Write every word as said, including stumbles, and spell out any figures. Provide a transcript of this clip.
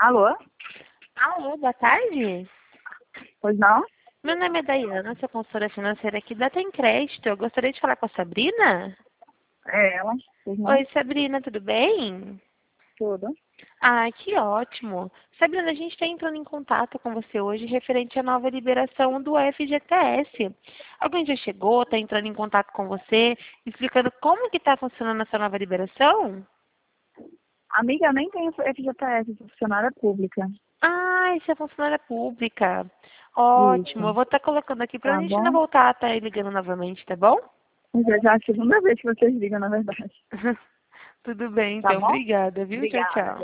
Alô? Alô, boa tarde. Pois não? Meu nome é Dayana, sou consultora financeira aqui da Tem Crédito. Eu gostaria de falar com a Sabrina. É ela. Pois não? Oi, Sabrina, tudo bem? Tudo. Ah, que ótimo. Sabrina, a gente está entrando em contato com você hoje referente à nova liberação do F G T S. Alguém já chegou, está entrando em contato com você, explicando como que está funcionando essa nova liberação? Amiga, eu nem tenho F G T S, sou funcionária pública. Ah, isso é funcionária pública. Ótimo, eu Isso. vou estar colocando aqui para a Tá gente não bom? voltar a estar ligando novamente, tá bom? Mas é já a segunda vez que vocês ligam, na verdade. Tudo bem, Tá então. bom? Obrigada, viu? Tchau, Obrigada. tchau.